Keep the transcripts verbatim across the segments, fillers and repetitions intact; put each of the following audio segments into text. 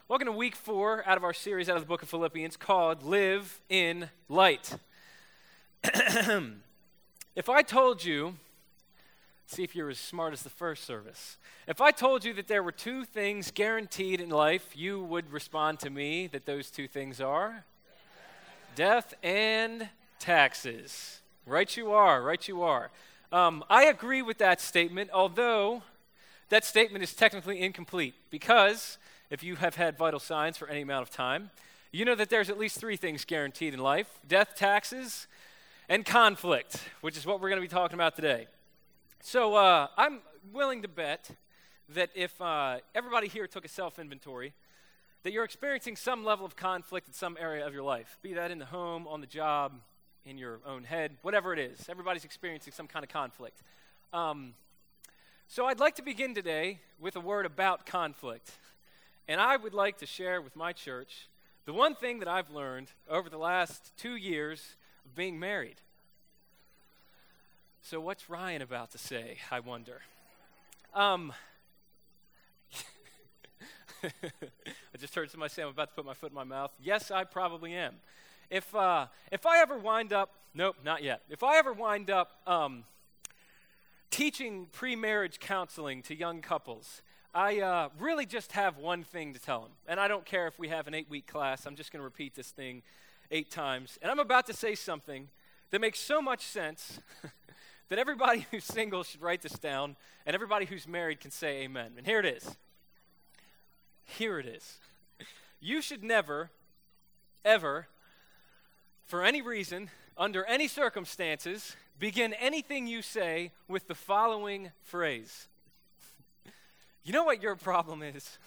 Welcome to week four out of our series out of the book of Philippians called Live in Light. If I told you, see if you're as smart as the first service. If I told you that there were two things guaranteed in life, you would respond to me that those two things are death and taxes. Right you are, right you are. Um, I agree with that statement, although that statement is technically incomplete because if you have had vital signs for any amount of time, you know that there's at least three things guaranteed in life: death, taxes, and conflict, which is what we're going to be talking about today. So uh, I'm willing to bet that if uh, everybody here took a self-inventory, that you're experiencing some level of conflict in some area of your life, be that in the home, on the job, in your own head, whatever it is. Everybody's experiencing some kind of conflict. Um, so I'd like to begin today with a word about conflict. And I would like to share with my church the one thing that I've learned over the last two years of being married. So what's Ryan about to say, I wonder? Um, I just heard somebody say I'm about to put my foot in my mouth. Yes, I probably am. If uh, if I ever wind up, nope, not yet. If I ever wind up um, teaching pre-marriage counseling to young couples, I uh, really just have one thing to tell them. And I don't care if we have an eight-week class. I'm just going to repeat this thing eight times. And I'm about to say something that makes so much sense that everybody who's single should write this down, and everybody who's married can say amen. And here it is. Here it is. You should never, ever, for any reason, under any circumstances, begin anything you say with the following phrase. You know what your problem is?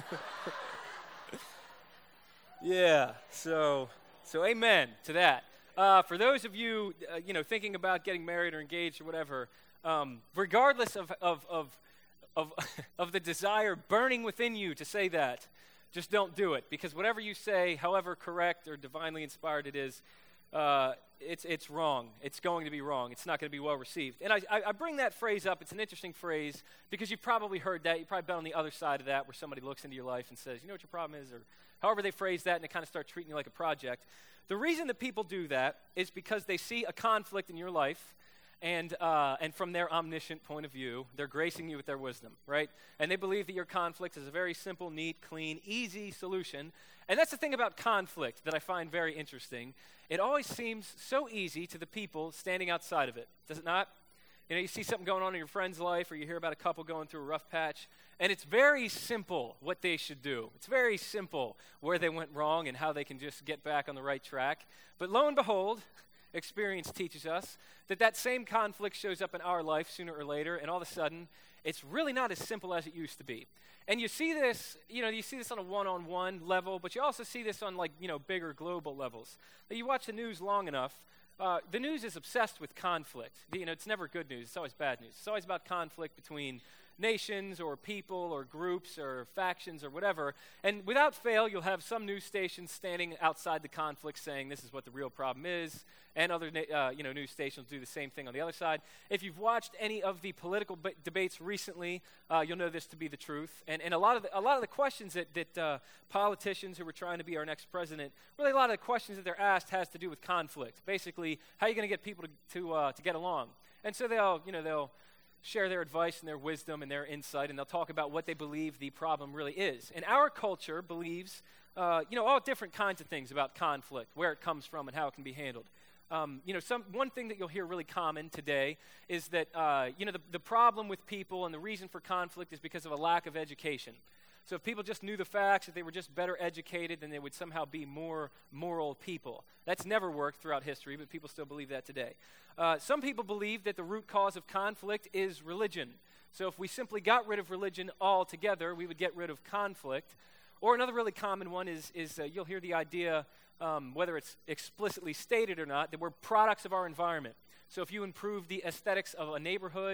yeah, so so amen to that. Uh, for those of you, uh, you know, thinking about getting married or engaged or whatever, um, regardless of of of of, of the desire burning within you to say that, just don't do it, because whatever you say, however correct or divinely inspired it is, uh, it's it's wrong. It's going to be wrong. It's not going to be well received. And I, I, I bring that phrase up. It's an interesting phrase because you've probably heard that. You've probably been on the other side of that where somebody looks into your life and says, you know what your problem is, or however they phrase that, and they kind of start treating you like a project. The reason that people do that is because they see a conflict in your life, and uh, and from their omniscient point of view, they're gracing you with their wisdom, right? And they believe that your conflict is a very simple, neat, clean, easy solution. And that's the thing about conflict that I find very interesting. It always seems so easy to the people standing outside of it, does it not? You know, you see something going on in your friend's life, or you hear about a couple going through a rough patch, and it's very simple what they should do. It's very simple where they went wrong and how they can just get back on the right track. But lo and behold, experience teaches us that that same conflict shows up in our life sooner or later, and all of a sudden, it's really not as simple as it used to be. And you see this, you know, you see this on a one-on-one level, but you also see this on, like, you know, bigger global levels. You watch the news long enough, uh, the news is obsessed with conflict. You know, it's never good news. It's always bad news. It's always about conflict between nations or people or groups or factions or whatever. And without fail, you'll have some news stations standing outside the conflict saying this is what the real problem is, and other uh, you know, news stations do the same thing on the other side. If you've watched any of the political b- debates recently, uh, you'll know this to be the truth. And, and a lot of the, a lot of the questions that, that uh, politicians who are trying to be our next president, really a lot of the questions that they're asked has to do with conflict. Basically, how are you going to get people to to, uh, to get along? And so they'll, you know, they'll share their advice and their wisdom and their insight, and they'll talk about what they believe the problem really is. And our culture believes, uh, you know, all different kinds of things about conflict, where it comes from and how it can be handled. Um, you know, some one thing that you'll hear really common today is that, uh, you know, the, the problem with people and the reason for conflict is because of a lack of education. So if people just knew the facts, if they were just better educated, then they would somehow be more moral people. That's never worked throughout history, but people still believe that today. Uh, some people believe that the root cause of conflict is religion. So if we simply got rid of religion altogether, we would get rid of conflict. Or another really common one is, is uh, you'll hear the idea, um, whether it's explicitly stated or not, that we're products of our environment. So if you improve the aesthetics of a neighborhood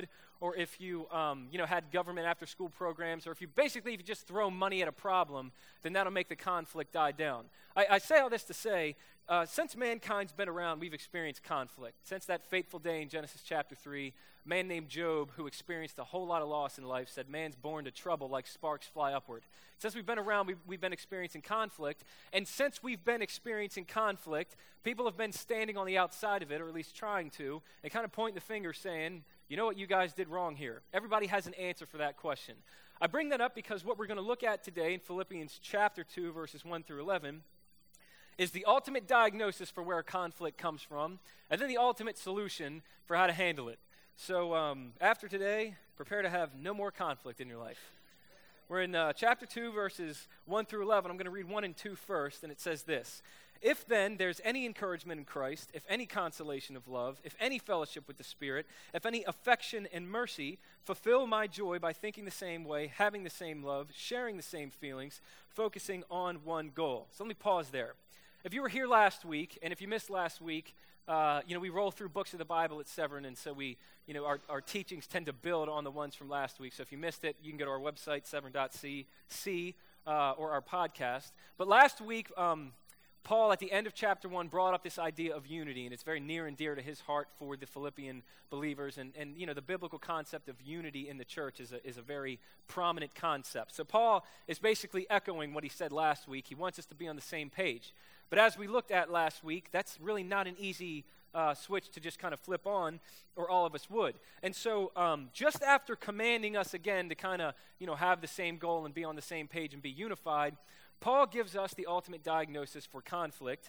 or if you, um, you know, had government after-school programs, or if you basically if you just throw money at a problem, then that'll make the conflict die down. I, I say all this to say, uh, since mankind's been around, we've experienced conflict. Since that fateful day in Genesis chapter three, a man named Job, who experienced a whole lot of loss in life, said, man's born to trouble like sparks fly upward. Since we've been around, we've, we've been experiencing conflict. And since we've been experiencing conflict, people have been standing on the outside of it, or at least trying to, and kind of pointing the finger saying, you know what you guys did wrong here. Everybody has an answer for that question. I bring that up because what we're going to look at today in Philippians chapter two, verses one through eleven, is the ultimate diagnosis for where conflict comes from, and then the ultimate solution for how to handle it. So um, after today, prepare to have no more conflict in your life. We're in uh, chapter two, verses one through eleven. I'm going to read one and two first, and it says this. If then there's any encouragement in Christ, if any consolation of love, if any fellowship with the Spirit, if any affection and mercy, fulfill my joy by thinking the same way, having the same love, sharing the same feelings, focusing on one goal. So let me pause there. If you were here last week, and if you missed last week, uh, you know, we roll through books of the Bible at Severn, and so we, you know, our, our teachings tend to build on the ones from last week. So if you missed it, you can go to our website, severn dot c c, uh, or our podcast. But last week, um, Paul, at the end of chapter one, brought up this idea of unity, and it's very near and dear to his heart for the Philippian believers. And, and you know, the biblical concept of unity in the church is a, is a very prominent concept. So Paul is basically echoing what he said last week. He wants us to be on the same page. But as we looked at last week, that's really not an easy uh, switch to just kind of flip on, or all of us would. And so um, just after commanding us again to kind of, you know, have the same goal and be on the same page and be unified, Paul gives us the ultimate diagnosis for conflict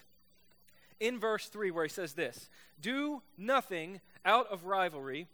in verse three, where he says this, do nothing out of rivalry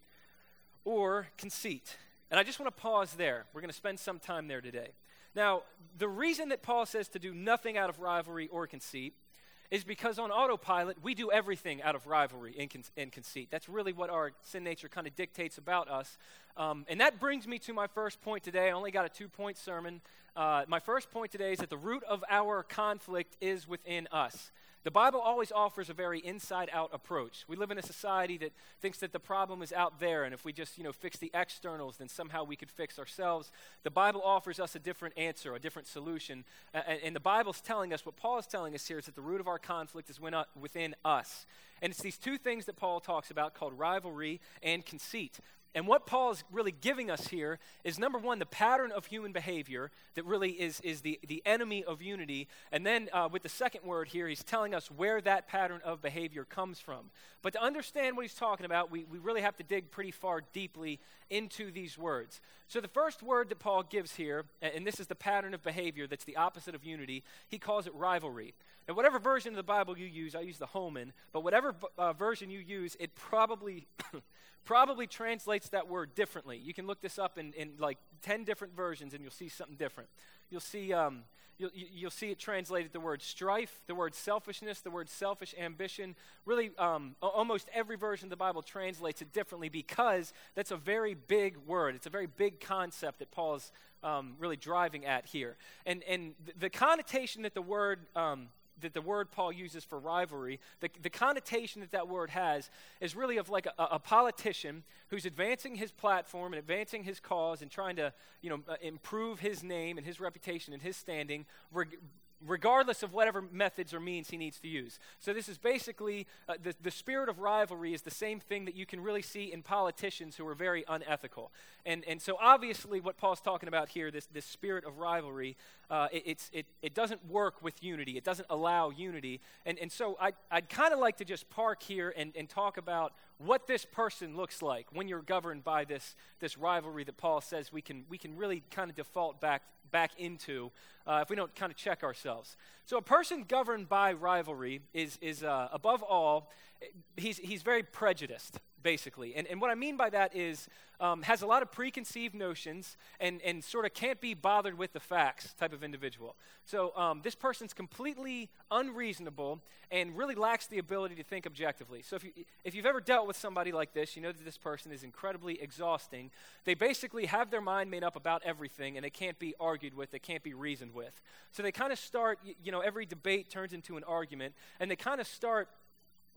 or conceit. And I just want to pause there. We're going to spend some time there today. Now, the reason that Paul says to do nothing out of rivalry or conceit is because on autopilot, we do everything out of rivalry and, con- and conceit. That's really what our sin nature kind of dictates about us. Um, and that brings me to my first point today. I only got a two-point sermon. Uh, my first point today is that the root of our conflict is within us. The Bible always offers a very inside-out approach. We live in a society that thinks that the problem is out there, and if we just, you know, fix the externals, then somehow we could fix ourselves. The Bible offers us a different answer, a different solution, and, and the Bible's telling us, what Paul is telling us here is that the root of our conflict is within us. And it's these two things that Paul talks about called rivalry and conceit. And what Paul is really giving us here is, number one, the pattern of human behavior that really is, is the, the enemy of unity. And then uh, with the second word here, he's telling us where that pattern of behavior comes from. But to understand what he's talking about, we, we really have to dig pretty far deeply into these words. So the first word that Paul gives here, and this is the pattern of behavior that's the opposite of unity, he calls it rivalry. Now, whatever version of the Bible you use, I use the Holman, but whatever uh, version you use, it probably... probably translates that word differently. You can look this up in, in like ten different versions and you'll see something different. You'll see um, you'll, you'll see it translated the word strife, the word selfishness, the word selfish ambition. Really, um, almost every version of the Bible translates it differently because that's a very big word. It's a very big concept that Paul is um, really driving at here. And, and the connotation that the word... Um, that the word Paul uses for rivalry, the, the connotation that that word has is really of like a, a politician who's advancing his platform and advancing his cause and trying to, you know, uh, improve his name and his reputation and his standing, reg- regardless of whatever methods or means he needs to use. So this is basically, uh, the, the spirit of rivalry is the same thing that you can really see in politicians who are very unethical. And and so obviously what Paul's talking about here, this, this spirit of rivalry, uh, it, it's, it, it doesn't work with unity. It doesn't allow unity. And, and so I, I'd kind of like to just park here and, and talk about what this person looks like when you're governed by this, this rivalry that Paul says we can, we can really kind of default back back into uh, if we don't kind of check ourselves. So a person governed by rivalry is, is uh, above all, he's, he's very prejudiced, basically. And, and what I mean by that is um, has a lot of preconceived notions and, and sort of can't be bothered with the facts type of individual. So um, this person's completely unreasonable and really lacks the ability to think objectively. So if, you, if you've ever dealt with somebody like this, you know that this person is incredibly exhausting. They basically have their mind made up about everything and they can't be argued with, they can't be reasoned with. So they kind of start, you know, every debate turns into an argument and they kind of start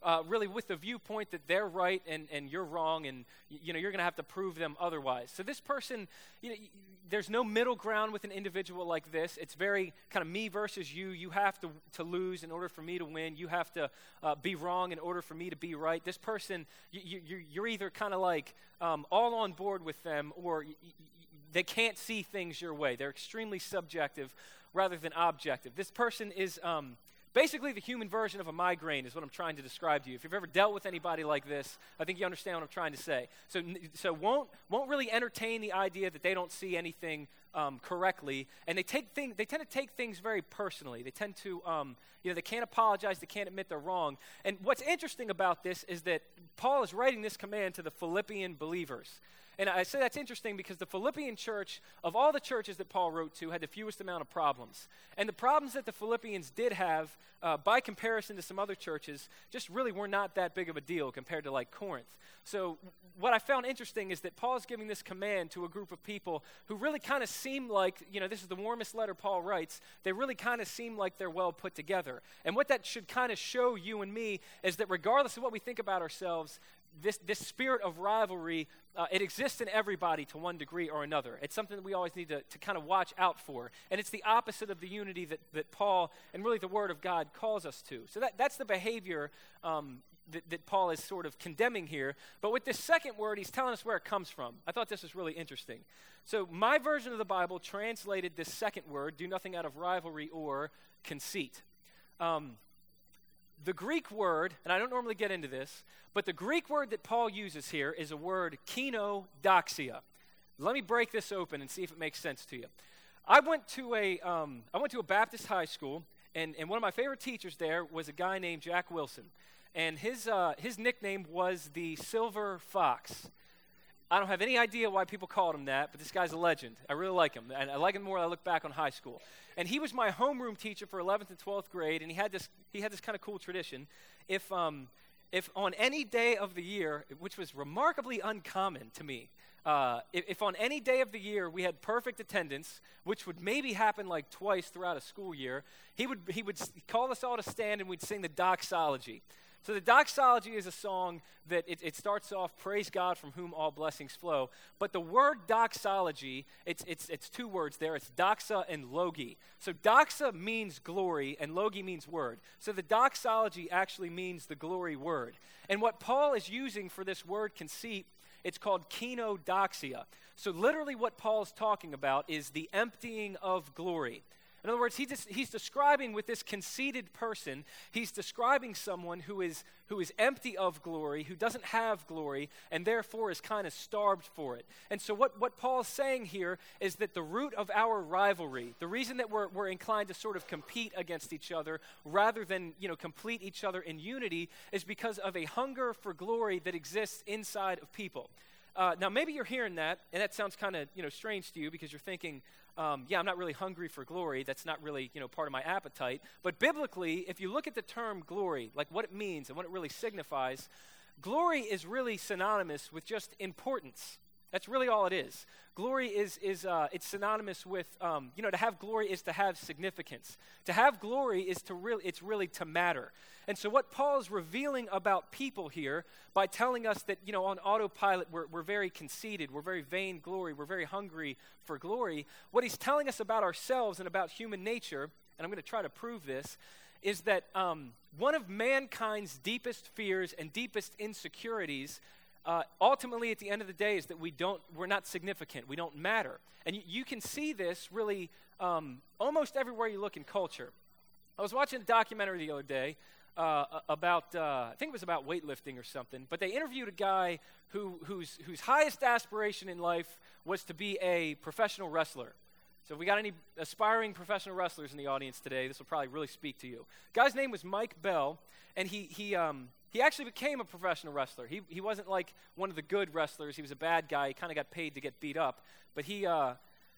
uh, really with the viewpoint that they're right and, and you're wrong, and you know you're going to have to prove them otherwise. So this person, you know, there's no middle ground with an individual like this. It's very kind of me versus you. You have to, to lose in order for me to win. You have to uh, be wrong in order for me to be right. This person, you, you, you're either kind of like um, all on board with them, or y- y- they can't see things your way. They're extremely subjective rather than objective. This person is um, basically the human version of a migraine is what I'm trying to describe to you. If you've ever dealt with anybody like this, I think you understand what I'm trying to say. So so won't won't really entertain the idea that they don't see anything um, correctly, and they take things they tend to take things very personally. They tend to um, you know they can't apologize, they can't admit they're wrong. And what's interesting about this is that Paul is writing this command to the Philippian believers. And I say that's interesting because the Philippian church, of all the churches that Paul wrote to, had the fewest amount of problems. And the problems that the Philippians did have, uh, by comparison to some other churches, just really were not that big of a deal compared to like Corinth. So what I found interesting is that Paul's giving this command to a group of people who really kind of seem like, you know, this is the warmest letter Paul writes, they really kind of seem like they're well put together. And what that should kind of show you and me is that regardless of what we think about ourselves, This this spirit of rivalry, uh, it exists in everybody to one degree or another. It's something that we always need to, to kind of watch out for. And it's the opposite of the unity that, that Paul and really the Word of God calls us to. So that, that's the behavior um, that, that Paul is sort of condemning here. But with this second word, he's telling us where it comes from. I thought this was really interesting. So my version of the Bible translated this second word, do nothing out of rivalry or conceit. Um The Greek word, and I don't normally get into this, but the Greek word that Paul uses here is a word kenodoxia. Let me break this open and see if it makes sense to you. I went to a um, I went to a Baptist high school, and, and one of my favorite teachers there was a guy named Jack Wilson, and his uh, his nickname was the Silver Fox. I don't have any idea why people called him that, but this guy's a legend. I really like him, and I like him more when I look back on high school. And he was my homeroom teacher for eleventh and twelfth grade, and he had this he had this kind of cool tradition. If um, if on any day of the year, which was remarkably uncommon to me, uh, if, if on any day of the year we had perfect attendance, which would maybe happen like twice throughout a school year, he would he would call us all to stand, and we'd sing the doxology. So the doxology is a song that it, it starts off, praise God from whom all blessings flow. But the word doxology, it's, it's, it's two words there. It's doxa and logi. So doxa means glory and logi means word. So the doxology actually means the glory word. And what Paul is using for this word conceit, it's called kenodoxia. So literally what Paul's talking about is the emptying of glory. In other words, he just, he's describing with this conceited person, he's describing someone who is who is empty of glory, who doesn't have glory, and therefore is kind of starved for it. And so what, what Paul's saying here is that the root of our rivalry, the reason that we're, we're inclined to sort of compete against each other rather than, you know, complete each other in unity is because of a hunger for glory that exists inside of people. Uh, now, maybe you're hearing that, and that sounds kind of, you know, strange to you because you're thinking, um, yeah, I'm not really hungry for glory. That's not really, you know, part of my appetite. But biblically, if you look at the term glory, like what it means and what it really signifies, glory is really synonymous with just importance. That's really all it is. Glory is, is uh, it's synonymous with, um, you know, to have glory is to have significance. To have glory is to really, it's really to matter. And so what Paul is revealing about people here by telling us that, you know, on autopilot we're, we're very conceited, we're very vain glory, we're very hungry for glory, what he's telling us about ourselves and about human nature, and I'm going to try to prove this, is that um, one of mankind's deepest fears and deepest insecurities Uh, ultimately, at the end of the day, is that we don't, we're not significant. We don't matter. And you, you can see this really um, almost everywhere you look in culture. I was watching a documentary the other day uh, about, uh, I think it was about weightlifting or something, but they interviewed a guy who, whose, whose highest aspiration in life was to be a professional wrestler. So if we got any aspiring professional wrestlers in the audience today, this will probably really speak to you. Guy's name was Mike Bell, and he he um he actually became a professional wrestler. He he wasn't like one of the good wrestlers. He was a bad guy. He kind of got paid to get beat up. But he uh,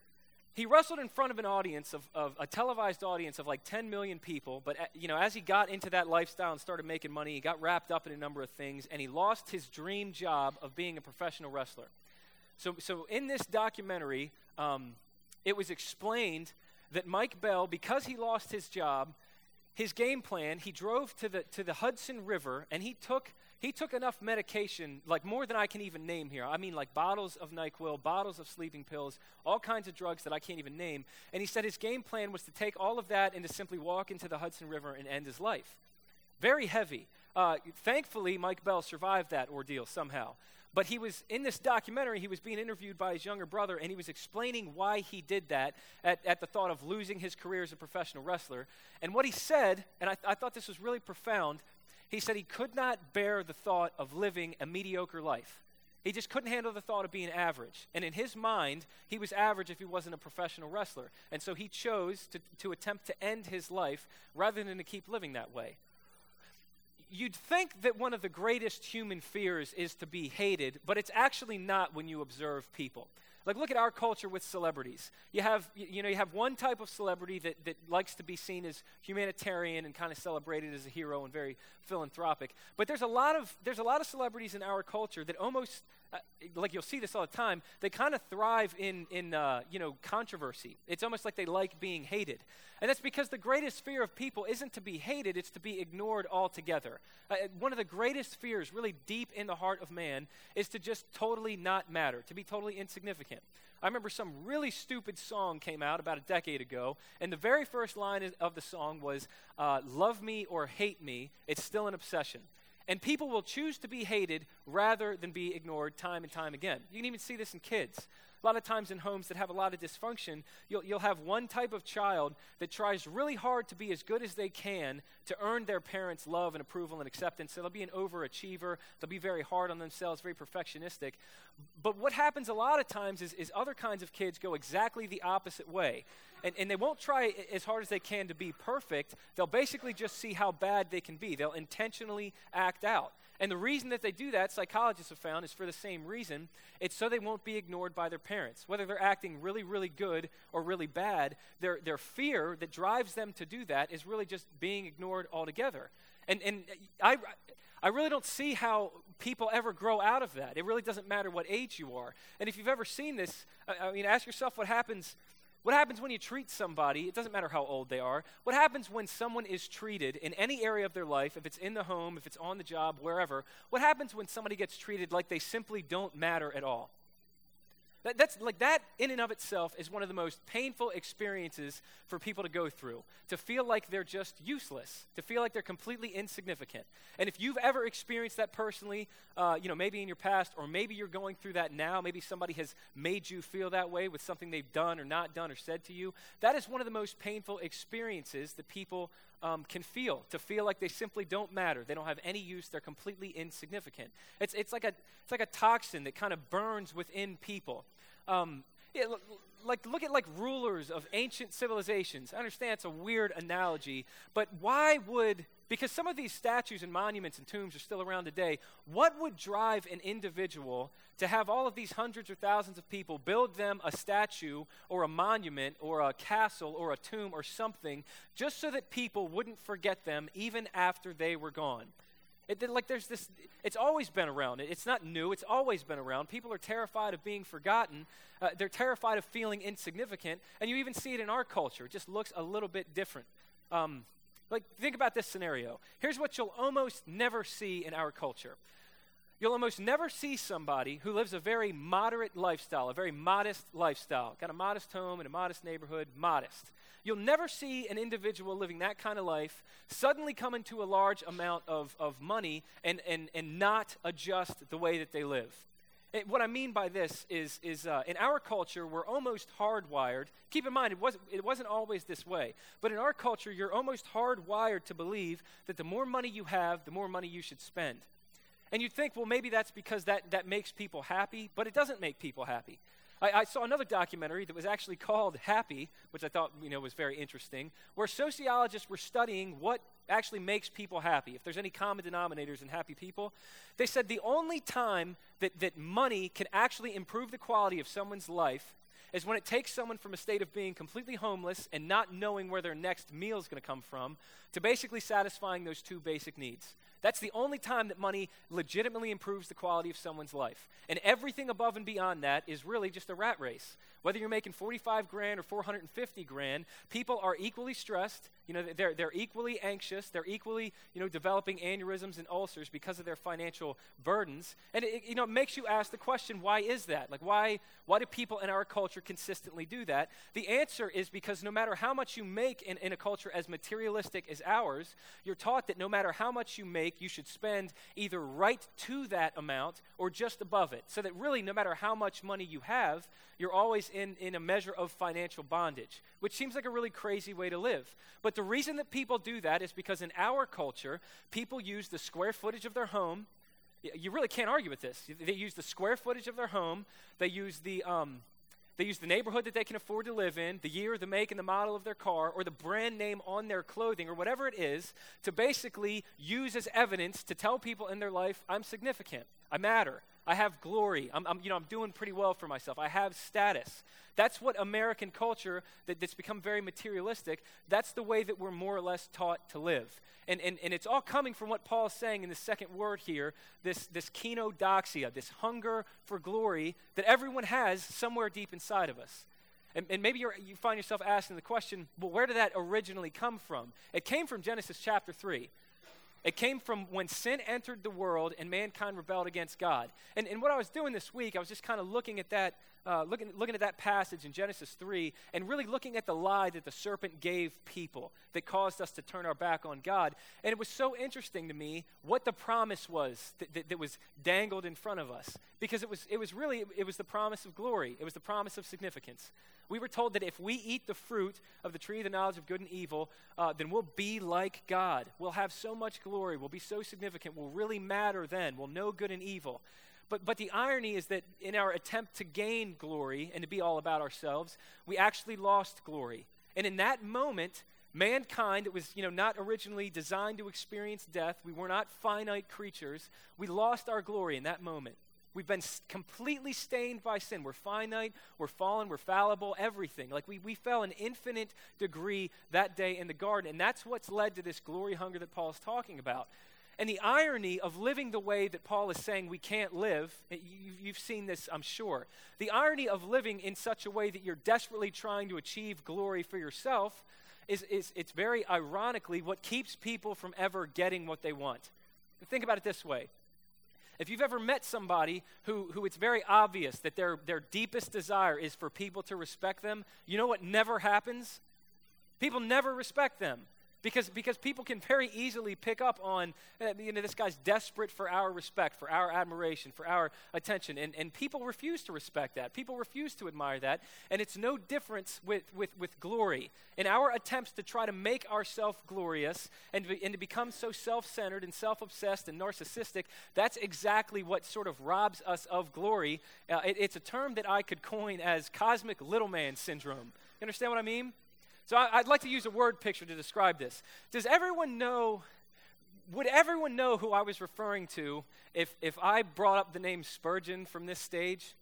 he wrestled in front of an audience of, of a televised audience of like ten million people. But uh, you know, as he got into that lifestyle and started making money, he got wrapped up in a number of things, and he lost his dream job of being a professional wrestler. So so in this documentary, Um, it was explained that Mike Bell, because he lost his job, his game plan, he drove to the to the Hudson River, and he took he took enough medication, like more than I can even name here. I mean, like bottles of NyQuil, bottles of sleeping pills, all kinds of drugs that I can't even name. And he said his game plan was to take all of that and to simply walk into the Hudson River and end his life. Very heavy. Uh, thankfully, Mike Bell survived that ordeal somehow. But he was, in this documentary, he was being interviewed by his younger brother, and he was explaining why he did that at, at the thought of losing his career as a professional wrestler. And what he said, and I, th- I thought this was really profound, he said he could not bear the thought of living a mediocre life. He just couldn't handle the thought of being average. And in his mind, he was average if he wasn't a professional wrestler. And so he chose to, to attempt to end his life rather than to keep living that way. You'd think that one of the greatest human fears is to be hated, but it's actually not when you observe people. Like, look at our culture with celebrities. You have, you know, you have one type of celebrity that, that likes to be seen as humanitarian and kind of celebrated as a hero and very philanthropic. But there's a lot of there's a lot of celebrities in our culture that almost, uh, like you'll see this all the time, they kind of thrive in in uh, you know controversy. It's almost like they like being hated, and that's because the greatest fear of people isn't to be hated; it's to be ignored altogether. Uh, one of the greatest fears, really deep in the heart of man, is to just totally not matter, to be totally insignificant. I remember some really stupid song came out about a decade ago, and the very first line is, of the song was, uh, love me or hate me, it's still an obsession. And people will choose to be hated rather than be ignored time and time again. You can even see this in kids. A lot of times in homes that have a lot of dysfunction, you'll, you'll have one type of child that tries really hard to be as good as they can to earn their parents' love and approval and acceptance. So they'll be an overachiever. They'll be very hard on themselves, very perfectionistic. But what happens a lot of times is, is other kinds of kids go exactly the opposite way. And, and they won't try as hard as they can to be perfect. They'll basically just see how bad they can be. They'll intentionally act out. And the reason that they do that, psychologists have found, is for the same reason. It's so they won't be ignored by their parents. Whether they're acting really, really good or really bad, their their fear that drives them to do that is really just being ignored altogether. And and I, I really don't see how people ever grow out of that. It really doesn't matter what age you are. And if you've ever seen this, I, I mean, ask yourself what happens What happens when you treat somebody, it doesn't matter how old they are, what happens when someone is treated in any area of their life, if it's in the home, if it's on the job, wherever, what happens when somebody gets treated like they simply don't matter at all? That, that's like that in and of itself is one of the most painful experiences for people to go through, to feel like they're just useless, to feel like they're completely insignificant. And if you've ever experienced that personally, uh, you know, maybe in your past, or maybe you're going through that now, maybe somebody has made you feel that way with something they've done or not done or said to you, that is one of the most painful experiences that people um, can feel, to feel like they simply don't matter. They don't have any use. They're completely insignificant. It's, it's, like, a, it's like a toxin that kind of burns within people. Um, yeah, like look at like rulers of ancient civilizations. I understand it's a weird analogy, but why would, because some of these statues and monuments and tombs are still around today, what would drive an individual to have all of these hundreds or thousands of people build them a statue or a monument or a castle or a tomb or something just so that people wouldn't forget them even after they were gone? It, like there's this, it's always been around. It's not new. It's always been around. People are terrified of being forgotten. Uh, they're terrified of feeling insignificant. And you even see it in our culture. It just looks a little bit different. Um, like think about this scenario. Here's what you'll almost never see in our culture. You'll almost never see somebody who lives a very moderate lifestyle, a very modest lifestyle. Got a modest home in a modest neighborhood, modest. You'll never see an individual living that kind of life suddenly come into a large amount of, of money and, and, and not adjust the way that they live. It, what I mean by this is, is uh, in our culture, we're almost hardwired. Keep in mind, it wasn't, it wasn't always this way. But in our culture, you're almost hardwired to believe that the more money you have, the more money you should spend. And you'd think, well, maybe that's because that, that makes people happy, but it doesn't make people happy. I, I saw another documentary that was actually called Happy, which I thought you know was very interesting, where sociologists were studying what actually makes people happy. If there's any common denominators in happy people, they said the only time that, that money can actually improve the quality of someone's life is when it takes someone from a state of being completely homeless and not knowing where their next meal is going to come from to basically satisfying those two basic needs. That's the only time that money legitimately improves the quality of someone's life. And everything above and beyond that is really just a rat race. Whether you're making forty-five grand or four hundred fifty grand, people are equally stressed. You know, they're, they're equally anxious. They're equally, you know, developing aneurysms and ulcers because of their financial burdens. And, it, you know, it makes you ask the question, why is that? Like, why, why do people in our culture consistently do that? The answer is because no matter how much you make in, in a culture as materialistic as ours, you're taught that no matter how much you make, you should spend either right to that amount or just above it. So that really, no matter how much money you have, you're always in, in a measure of financial bondage, which seems like a really crazy way to live. But the reason that people do that is because in our culture, people use the square footage of their home. You really can't argue with this. They use the square footage of their home. They use the um, they use the neighborhood that they can afford to live in, the year, the make, and the model of their car, or the brand name on their clothing, or whatever it is, to basically use as evidence to tell people in their life, I'm significant, I matter, I have glory, I'm, I'm, you know, I'm doing pretty well for myself, I have status. That's what American culture, that, that's become very materialistic, that's the way that we're more or less taught to live. And, and, and it's all coming from what Paul's saying in the second word here, this, this kenodoxia, this hunger for glory that everyone has somewhere deep inside of us. And, and maybe you're, you find yourself asking the question, well, where did that originally come from? It came from Genesis chapter three. It came from when sin entered the world and mankind rebelled against God. And, and what I was doing this week, I was just kind of looking at that, uh, looking, looking at that passage in Genesis three, and really looking at the lie that the serpent gave people that caused us to turn our back on God. And it was so interesting to me what the promise was that, that, that was dangled in front of us, because it was, it was really, it was the promise of glory. It was the promise of significance. We were told that if we eat the fruit of the tree of the knowledge of good and evil, uh, then we'll be like God. We'll have so much glory. We'll be so significant. We'll really matter then. We'll know good and evil. But, but the irony is that in our attempt to gain glory and to be all about ourselves, we actually lost glory. And in that moment, mankind, it was, you know, not originally designed to experience death. We were not finite creatures. We lost our glory in that moment. We've been completely stained by sin. We're finite, we're fallen, we're fallible, everything. Like we, we fell an infinite degree that day in the garden, and that's what's led to this glory hunger that Paul is talking about. And the irony of living the way that Paul is saying we can't live, you, you've seen this, I'm sure. The irony of living in such a way that you're desperately trying to achieve glory for yourself is, is it's very ironically what keeps people from ever getting what they want. Think about it this way. If you've ever met somebody who, who it's very obvious that their, their deepest desire is for people to respect them, you know what never happens? People never respect them. Because, because people can very easily pick up on, uh, you know, this guy's desperate for our respect, for our admiration, for our attention. And, and people refuse to respect that. People refuse to admire that. And it's no difference with, with, with glory. In our attempts to try to make ourselves glorious and, and to become so self-centered and self-obsessed and narcissistic, that's exactly what sort of robs us of glory. Uh, it, it's a term that I could coin as cosmic little man syndrome. You understand what I mean? So I, I'd like to use a word picture to describe this. Does everyone know, would everyone know who I was referring to if, if I brought up the name Spurgeon from this stage?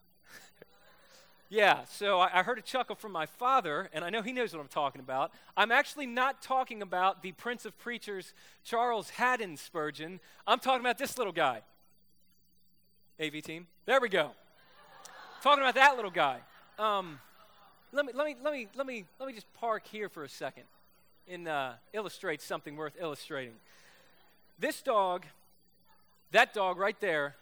Yeah, so I, I heard a chuckle from my father, and I know he knows what I'm talking about. I'm actually not talking about the Prince of Preachers, Charles Haddon Spurgeon. I'm talking about this little guy. A V team. There we go. Talking about that little guy. Um... Let me let me let me let me let me just park here for a second and uh, illustrate something worth illustrating. This dog, that dog right there,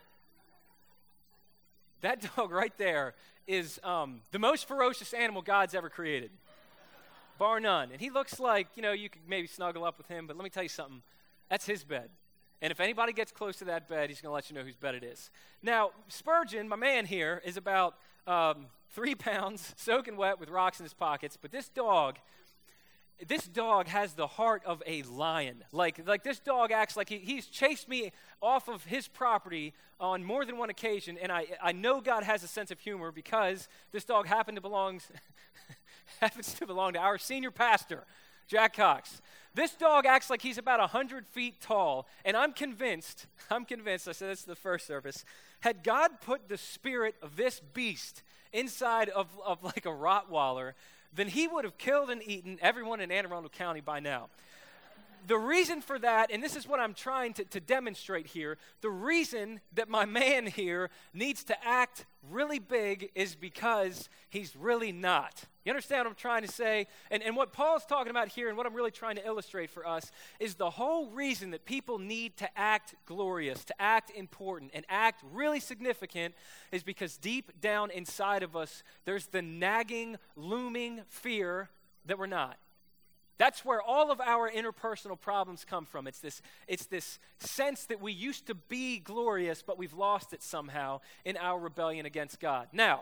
that dog right there is um, the most ferocious animal God's ever created, bar none. And he looks like, you know, you could maybe snuggle up with him, but let me tell you something. That's his bed. And if anybody gets close to that bed, he's going to let you know whose bed it is. Now, Spurgeon, my man here, is about um, three pounds, soaking wet with rocks in his pockets. But this dog, this dog has the heart of a lion. Like, like this dog acts like he, he's chased me off of his property on more than one occasion. And I, I know God has a sense of humor because this dog happened to belongs, happens to belong to our senior pastor, Jack Cox. This dog acts like he's about one hundred feet tall, and I'm convinced, I'm convinced, I said this to the first service, had God put the spirit of this beast inside of, of like a Rottweiler, then he would have killed and eaten everyone in Anne Arundel County by now. the reason for that, and this is what I'm trying to, to demonstrate here, the reason that my man here needs to act really big is because he's really not. You understand what I'm trying to say? And, and what Paul's talking about here and what I'm really trying to illustrate for us is the whole reason that people need to act glorious, to act important, and act really significant is because deep down inside of us, there's the nagging, looming fear that we're not. That's where all of our interpersonal problems come from. It's this, it's this sense that we used to be glorious, but we've lost it somehow in our rebellion against God. Now,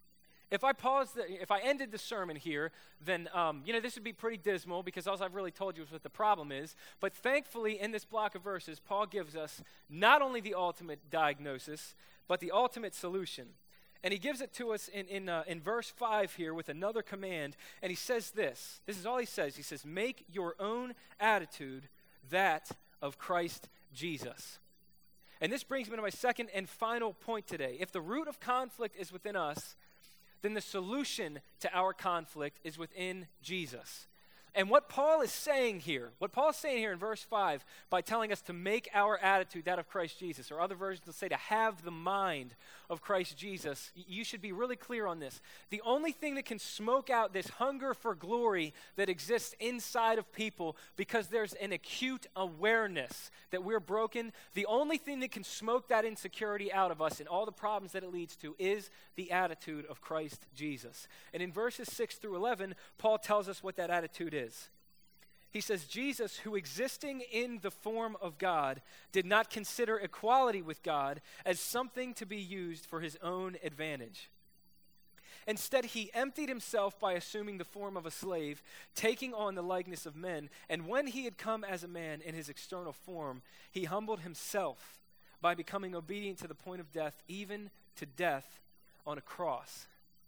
if I paused, the, if I ended the sermon here, then, um, you know, this would be pretty dismal because all I've really told you is what the problem is. But thankfully, in this block of verses, Paul gives us not only the ultimate diagnosis, but the ultimate solution. And he gives it to us in, in, uh, in verse five here with another command. And he says this. This is all he says. He says, make your own attitude that of Christ Jesus. And this brings me to my second and final point today. If the root of conflict is within us, then the solution to our conflict is within Jesus. And what Paul is saying here, what Paul is saying here in verse five, by telling us to make our attitude that of Christ Jesus, or other versions will say to have the mind of Christ Jesus, you should be really clear on this. The only thing that can smoke out this hunger for glory that exists inside of people because there's an acute awareness that we're broken, the only thing that can smoke that insecurity out of us and all the problems that it leads to is the attitude of Christ Jesus. And in verses six through eleven, Paul tells us what that attitude is. He says, Jesus, who existing in the form of God, did not consider equality with God as something to be used for his own advantage. Instead, he emptied himself by assuming the form of a slave, taking on the likeness of men. And when he had come as a man in his external form, he humbled himself by becoming obedient to the point of death, even to death on a cross.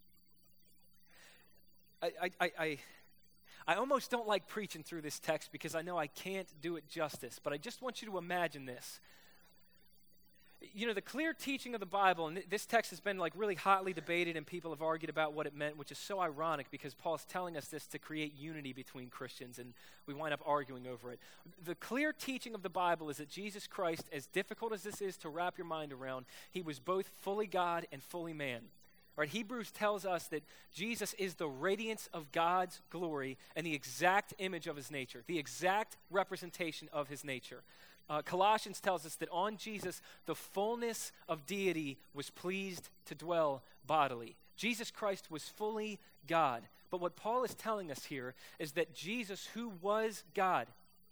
I... I, I, I I almost don't like preaching through this text because I know I can't do it justice, but I just want you to imagine this. You know, the clear teaching of the Bible, and th- this text has been like really hotly debated and people have argued about what it meant, which is so ironic because Paul's telling us this to create unity between Christians and we wind up arguing over it. The clear teaching of the Bible is that Jesus Christ, as difficult as this is to wrap your mind around, he was both fully God and fully man. Right, Hebrews tells us that Jesus is the radiance of God's glory and the exact image of his nature, the exact representation of his nature. Uh, Colossians tells us that on Jesus, the fullness of deity was pleased to dwell bodily. Jesus Christ was fully God. But what Paul is telling us here is that Jesus, who was God,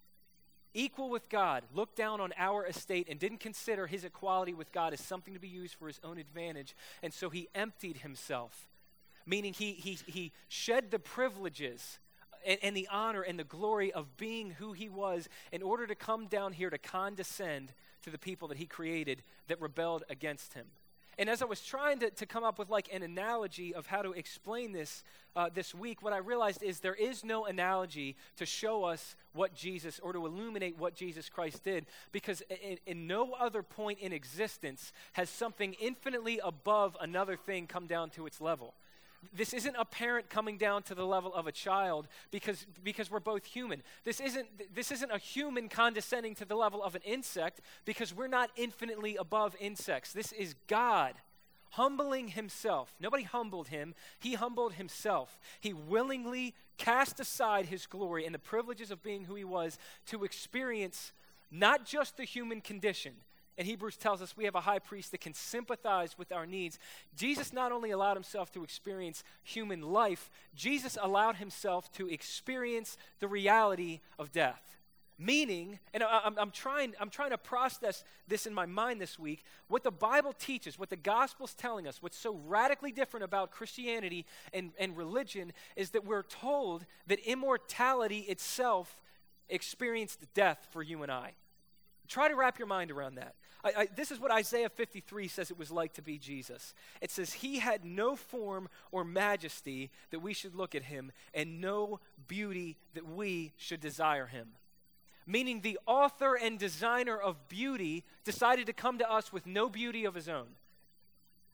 equal with God, looked down on our estate and didn't consider his equality with God as something to be used for his own advantage. And so he emptied himself, meaning he he he shed the privileges and, and the honor and the glory of being who he was in order to come down here to condescend to the people that he created that rebelled against him. And as I was trying to, to come up with like an analogy of how to explain this uh, this week, what I realized is there is no analogy to show us what Jesus, or to illuminate what Jesus Christ did, because in, in no other point in existence has something infinitely above another thing come down to its level. This isn't a parent coming down to the level of a child because, because we're both human. This isn't, this isn't a human condescending to the level of an insect because we're not infinitely above insects. This is God humbling himself. Nobody humbled him. He humbled himself. He willingly cast aside his glory and the privileges of being who he was to experience not just the human condition. And Hebrews tells us we have a high priest that can sympathize with our needs. Jesus not only allowed himself to experience human life, Jesus allowed himself to experience the reality of death. Meaning, and I, I'm, I'm, trying, I'm trying to process this in my mind this week, what the Bible teaches, what the gospel's telling us, what's so radically different about Christianity and, and religion is that we're told that immortality itself experienced death for you and I. Try to wrap your mind around that. I, I, this is what Isaiah fifty-three says it was like to be Jesus. It says, he had no form or majesty that we should look at him, and no beauty that we should desire him. Meaning the author and designer of beauty decided to come to us with no beauty of his own.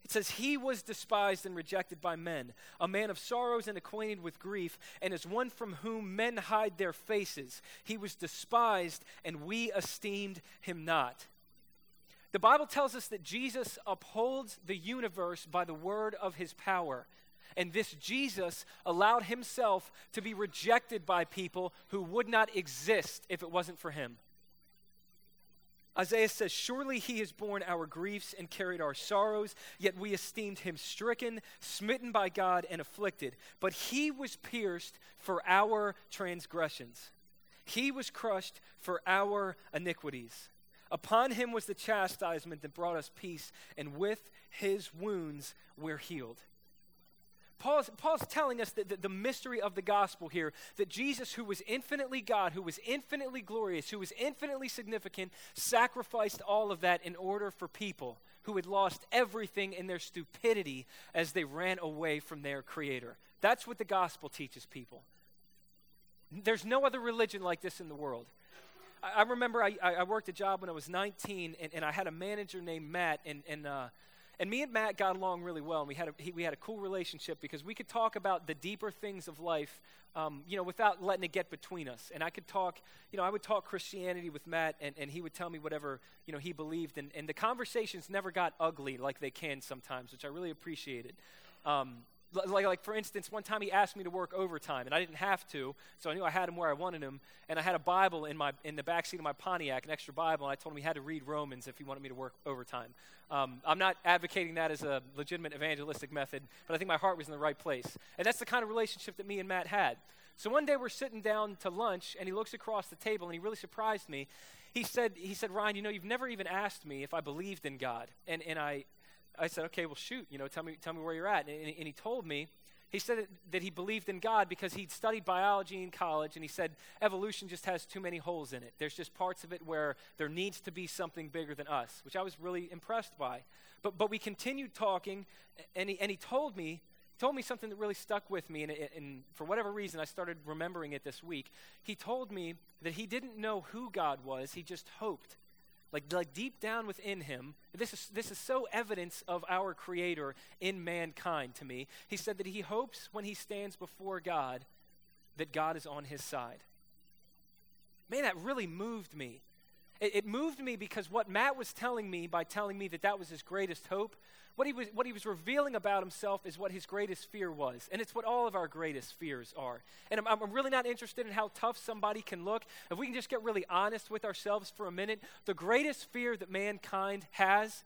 It says, he was despised and rejected by men, a man of sorrows and acquainted with grief, and as one from whom men hide their faces. He was despised, and we esteemed him not. The Bible tells us that Jesus upholds the universe by the word of his power. And this Jesus allowed himself to be rejected by people who would not exist if it wasn't for him. Isaiah says, surely he has borne our griefs and carried our sorrows, yet we esteemed him stricken, smitten by God, and afflicted. But he was pierced for our transgressions. He was crushed for our iniquities. Upon him was the chastisement that brought us peace, and with his wounds we're healed. Paul's, Paul's telling us that the, the mystery of the gospel here, that Jesus, who was infinitely God, who was infinitely glorious, who was infinitely significant, sacrificed all of that in order for people who had lost everything in their stupidity as they ran away from their Creator. That's what the gospel teaches people. There's no other religion like this in the world. I, I remember I, I worked a job when I was nineteen, and, and I had a manager named Matt, and, and uh, And me and Matt got along really well, and we had a, he, we had a cool relationship because we could talk about the deeper things of life, um, you know, without letting it get between us. And I could talk, you know, I would talk Christianity with Matt, and, and he would tell me whatever, you know, he believed. And, and the conversations never got ugly like they can sometimes, which I really appreciated. Um, Like, like, for instance, one time he asked me to work overtime, and I didn't have to, so I knew I had him where I wanted him, and I had a Bible in my in the backseat of my Pontiac, an extra Bible, and I told him he had to read Romans if he wanted me to work overtime. Um, I'm not advocating that as a legitimate evangelistic method, but I think my heart was in the right place. And that's the kind of relationship that me and Matt had. So one day we're sitting down to lunch, and he looks across the table, and he really surprised me. He said, he said, Ryan, you know, you've never even asked me if I believed in God. And and I... I said, okay, well, shoot, you know, tell me tell me where you're at. And, and he told me, he said that he believed in God because he'd studied biology in college, and he said evolution just has too many holes in it. There's just parts of it where there needs to be something bigger than us, which I was really impressed by. But but we continued talking, and he, and he told me, he told me something that really stuck with me, and, and for whatever reason, I started remembering it this week. He told me that he didn't know who God was, he just hoped. Like, like deep down within him, this is this is so evidence of our Creator in mankind to me. He said that he hopes when he stands before God that God is on his side. Man, that really moved me. It, it moved me because what Matt was telling me by telling me that that was his greatest hope, what he was what he was revealing about himself is what his greatest fear was. And it's what all of our greatest fears are. And I'm, I'm really not interested in how tough somebody can look. If we can just get really honest with ourselves for a minute, the greatest fear that mankind has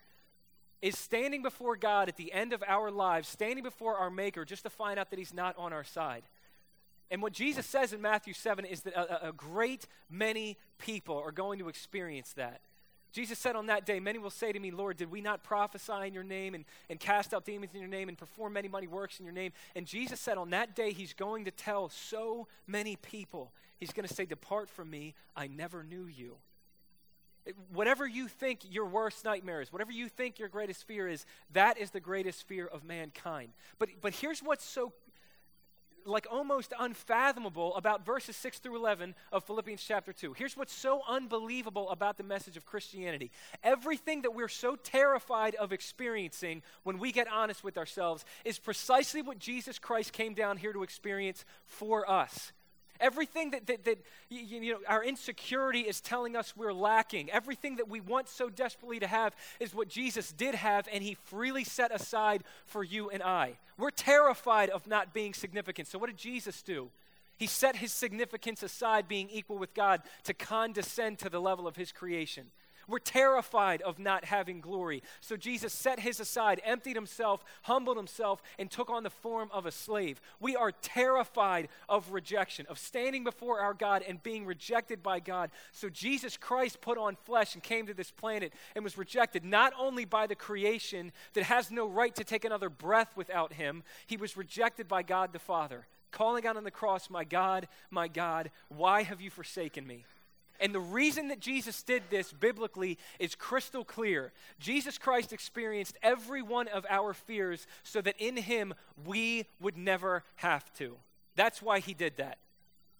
is standing before God at the end of our lives, standing before our Maker just to find out that he's not on our side. And what Jesus says in Matthew seven is that a, a great many people are going to experience that. Jesus said on that day, many will say to me, Lord, did we not prophesy in your name and, and cast out demons in your name and perform many mighty works in your name? And Jesus said on that day, he's going to tell so many people, he's going to say, depart from me, I never knew you. It, whatever you think your worst nightmare is, whatever you think your greatest fear is, that is the greatest fear of mankind. But, but here's what's so like almost unfathomable about verses six through eleven of Philippians chapter two. Here's what's so unbelievable about the message of Christianity. Everything that we're so terrified of experiencing when we get honest with ourselves is precisely what Jesus Christ came down here to experience for us. Everything that, that, that you, you know, our insecurity is telling us we're lacking. Everything that we want so desperately to have is what Jesus did have, and he freely set aside for you and I. We're terrified of not being significant. So what did Jesus do? He set his significance aside, being equal with God, to condescend to the level of his creation. We're terrified of not having glory. So Jesus set his aside, emptied himself, humbled himself, and took on the form of a slave. We are terrified of rejection, of standing before our God and being rejected by God. So Jesus Christ put on flesh and came to this planet and was rejected not only by the creation that has no right to take another breath without him, he was rejected by God the Father, calling out on the cross, my God, my God, why have you forsaken me? And the reason that Jesus did this biblically is crystal clear. Jesus Christ experienced every one of our fears so that in him we would never have to. That's why he did that.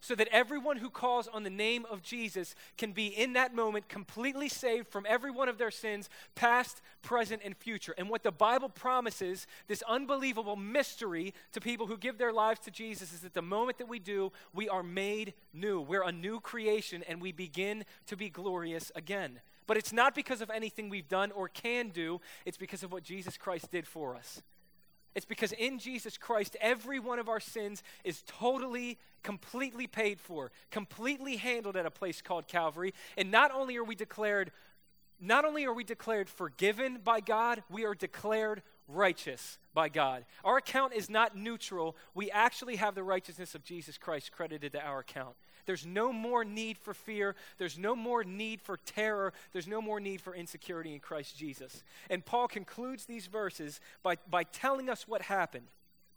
so that everyone who calls on the name of Jesus can be in that moment completely saved from every one of their sins, past, present, and future. And what the Bible promises, this unbelievable mystery to people who give their lives to Jesus, is that the moment that we do, we are made new. We're a new creation, and we begin to be glorious again. But it's not because of anything we've done or can do. It's because of what Jesus Christ did for us. It's because in Jesus Christ, every one of our sins is totally, completely paid for, completely handled at a place called Calvary. And not only are we declared, not only are we declared forgiven by God, we are declared righteous by God. Our account is not neutral. We actually have the righteousness of Jesus Christ credited to our account. There's no more need for fear. There's no more need for terror. There's no more need for insecurity in Christ Jesus. And Paul concludes these verses by, by telling us what happened.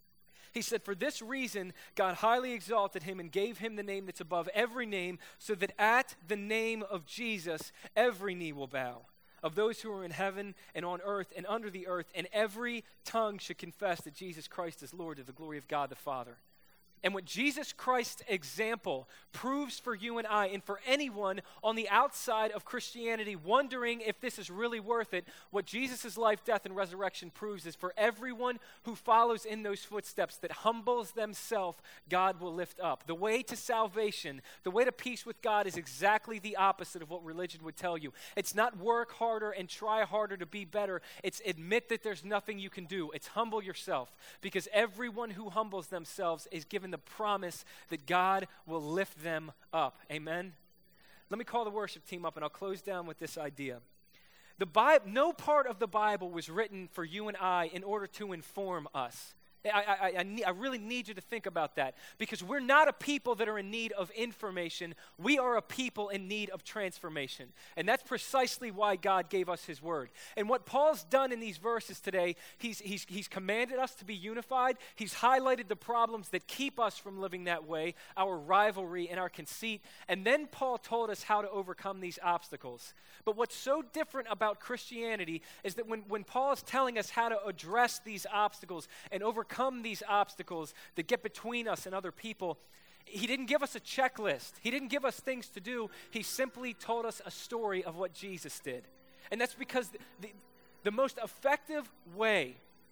He said, for this reason, God highly exalted him and gave him the name that's above every name, so that at the name of Jesus, every knee will bow, of those who are in heaven and on earth and under the earth, and every tongue should confess that Jesus Christ is Lord, to the glory of God the Father. And what Jesus Christ's example proves for you and I, and for anyone on the outside of Christianity wondering if this is really worth it, what Jesus' life, death, and resurrection proves is for everyone who follows in those footsteps that humbles themselves, God will lift up. The way to salvation, the way to peace with God is exactly the opposite of what religion would tell you. It's not work harder and try harder to be better. It's admit that there's nothing you can do. It's humble yourself, because everyone who humbles themselves is given the promise that God will lift them up. Amen? Let me call the worship team up, and I'll close down with this idea. The Bible, no part of the Bible was written for you and I in order to inform us. I, I, I, need, I really need you to think about that, because we're not a people that are in need of information. We are a people in need of transformation. And that's precisely why God gave us his word. And what Paul's done in these verses today, he's, he's, he's commanded us to be unified. He's highlighted the problems that keep us from living that way, our rivalry and our conceit. And then Paul told us how to overcome these obstacles. But what's so different about Christianity is that when, when Paul is telling us how to address these obstacles and overcome these obstacles that get between us and other people, he didn't give us a checklist. He didn't give us things to do. He simply told us a story of what Jesus did. And that's because the, the, the most effective way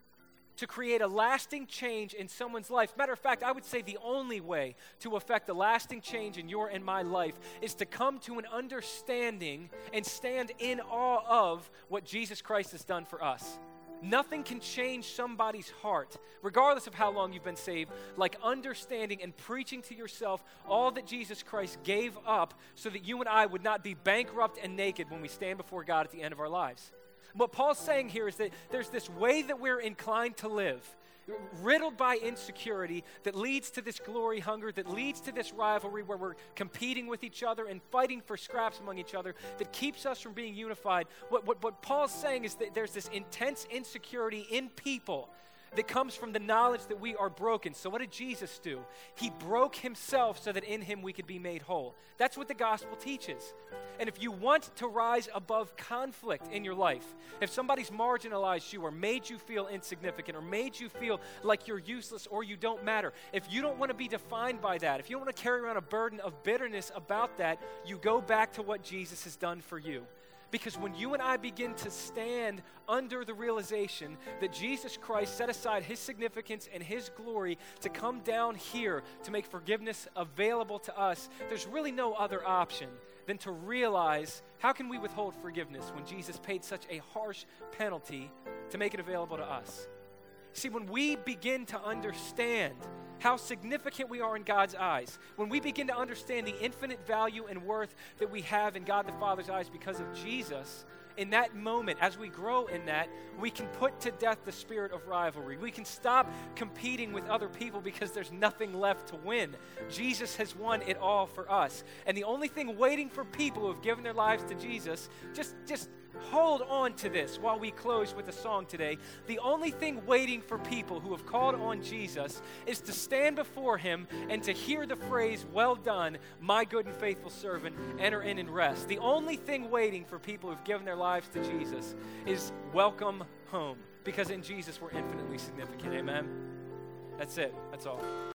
to create a lasting change in someone's life, matter of fact, I would say the only way to affect a lasting change in your and my life, is to come to an understanding and stand in awe of what Jesus Christ has done for us. Nothing can change somebody's heart, regardless of how long you've been saved, like understanding and preaching to yourself all that Jesus Christ gave up so that you and I would not be bankrupt and naked when we stand before God at the end of our lives. What Paul's saying here is that there's this way that we're inclined to live, riddled by insecurity, that leads to this glory hunger, that leads to this rivalry where we're competing with each other and fighting for scraps among each other, that keeps us from being unified. What, what, what Paul's saying is that there's this intense insecurity in people that comes from the knowledge that we are broken. So what did Jesus do? He broke himself so that in him we could be made whole. That's what the gospel teaches. And if you want to rise above conflict in your life, if somebody's marginalized you or made you feel insignificant or made you feel like you're useless or you don't matter, if you don't want to be defined by that, if you don't want to carry around a burden of bitterness about that, you go back to what Jesus has done for you. Because when you and I begin to stand under the realization that Jesus Christ set aside his significance and his glory to come down here to make forgiveness available to us, there's really no other option than to realize, how can we withhold forgiveness when Jesus paid such a harsh penalty to make it available to us? See, when we begin to understand how significant we are in God's eyes, when we begin to understand the infinite value and worth that we have in God the Father's eyes because of Jesus, in that moment, as we grow in that, we can put to death the spirit of rivalry. We can stop competing with other people because there's nothing left to win. Jesus has won it all for us. And the only thing waiting for people who have given their lives to Jesus, just, just hold on to this while we close with a song today. The only thing waiting for people who have called on Jesus is to stand before him and to hear the phrase, "Well done, my good and faithful servant, enter in and rest." The only thing waiting for people who've given their lives to Jesus is welcome home, because in Jesus we're infinitely significant. Amen? That's it. That's all.